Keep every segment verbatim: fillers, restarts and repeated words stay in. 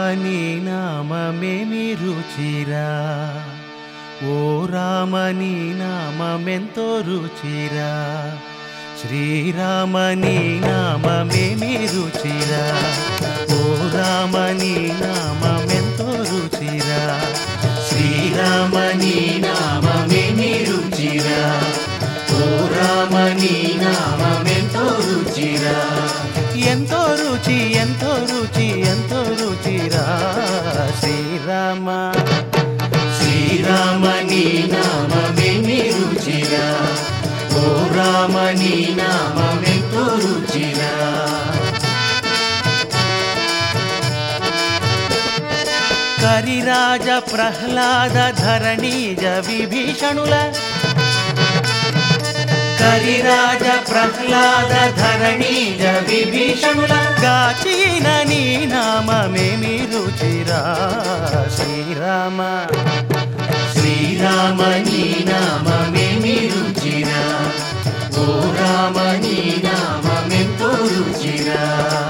నీ నామమేమి రుచిరా, ఓ రామ నీ నామమెంతో రుచిరా, శ్రీరామ నీ నామమేమి రుచిరా, ఓ రామ నీ నామమెంతో రుచిరా, శ్రీరామ నీ నామమేమి రుచిరా, ఓ రామ నీ నామమెంతో రుచిరా, ఎంతో రుచి ఎంతో రుచి ఎంతో రుచిరా, శ్రీరామ శ్రీరామ నీ నామమేమి రుచిరా, ఓ రామ నీ నామమెంతో రుచిరా. కరిరాజ ప్రహ్లాద ధరణీజ విభీషణుల కరిరాజ ప్రహ్లాద ధరణీజ విభీషణుల గాచిన నీ నామమేమి రుచిరా, శ్రీరామ శ్రీరామ నీ నామమేమి రుచిరా, ఓ రామ నీ నామమెంతో రుచిరా.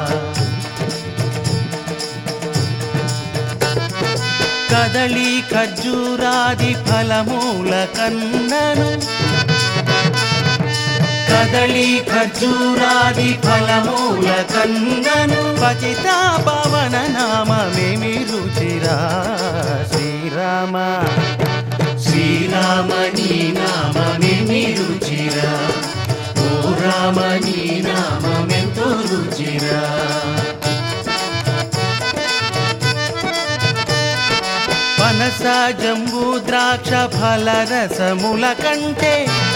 కదళి ఖర్జూరాది ఫలమూల కన్నను కదళి ఖర్జూరాది ఫలమూల కన్నను పతిత పవన నామమేమి రుచిరా, శ్రీరామ శ్రీరామ నీ నామమేమి రుచిరా, ఓ రామ నీ నామమెంతో రుచిరా. పనస జంబూ ద్రాక్ష ఫలరసముల కంటే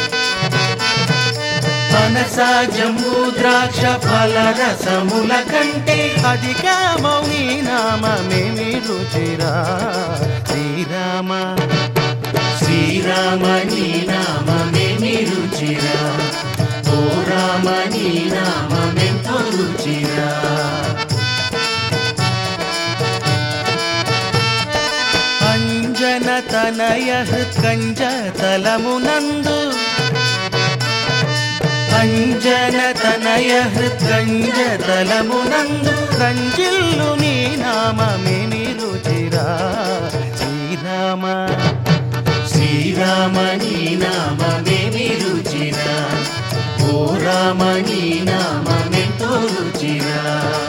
పనస జంబూ ద్రాక్ష ఫలరసముల కంటే అధిక మౌని నామమేమి రుచిరా, శ్రీరామ శ్రీరామ నీ నామమేమి రుచిరా, ఓ రామ నీ నామమెంతో రుచిరా. అంజన తనయ హృత్కంజ తలమునందు అంజన తనయ హృత్కంజ తలమునందు రంజిల్లు నీ నామమేమి రుచిరా, శ్రీరామ శ్రీరామ నీ నామమేమి రుచిరా, ఓ రామ నీ నామమెంతో రుచిరా.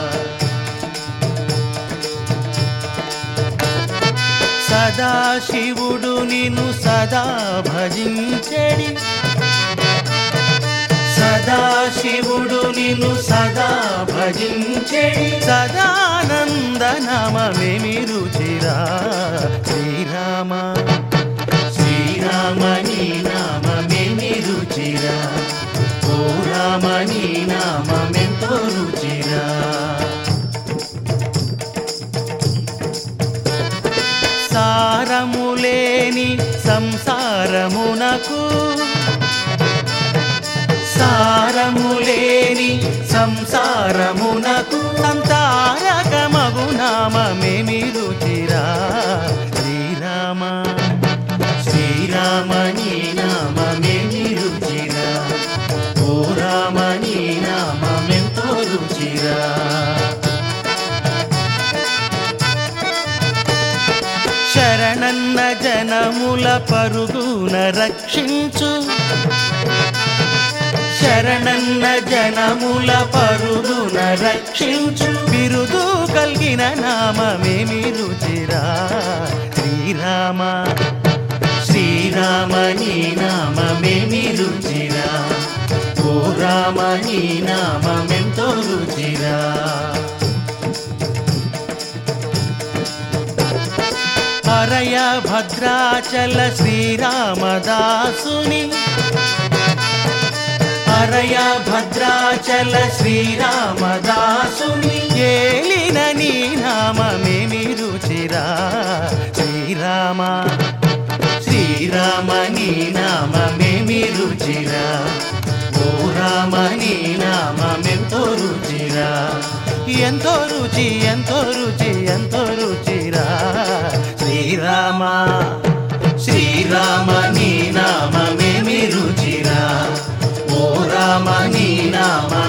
సదాశివుడు నిన్ను సదా భజించెడి సదాశివుడు నిన్ను సదా భజించెడి సదానంద నామమేమి రుచిరా, శ్రీరామ శ్రీరామ నీ నామమేమి రుచిరా, ఓ రామ నీ నామమెంతో రుచిరా. సారములేని సంసారమునకు సారములేని సంసారమునకు సంతారకమగు నామమేమి రుచిరా, శ్రీరామ శ్రీరామ నీ నామమేమి రుచిరా, ఓ రామ నీ నామమెంతో రుచిరా. శరణన్న జనముల పరుగున రక్షించు శరణన్న జనముల పరుగున రక్షించు బిరుదు కలిగిన నామమేమి రుచిరా, శ్రీరామ శ్రీరామ నీ నామమేమి రుచిరా, ఓ రామ నీ నామమెంతో రుచిరా. హరయ భద్రాచల శ్రీరామదాసుని హరయ భద్రాచల శ్రీరామదాసుని ఏలిన నీ నామమేమి రుచిరా, శ్రీరామ శ్రీరామ నీ నామమేమి రుచిరా, ఓ రామ నీ నామమెంతో రుచిరా, ఎంతో రుచి ఎంతో రుచి ఎంతో రుచిరా, శ్రీరామ శ్రీరామ నీ నామమేమి రుచిరా, ఓ రామ నీ నామ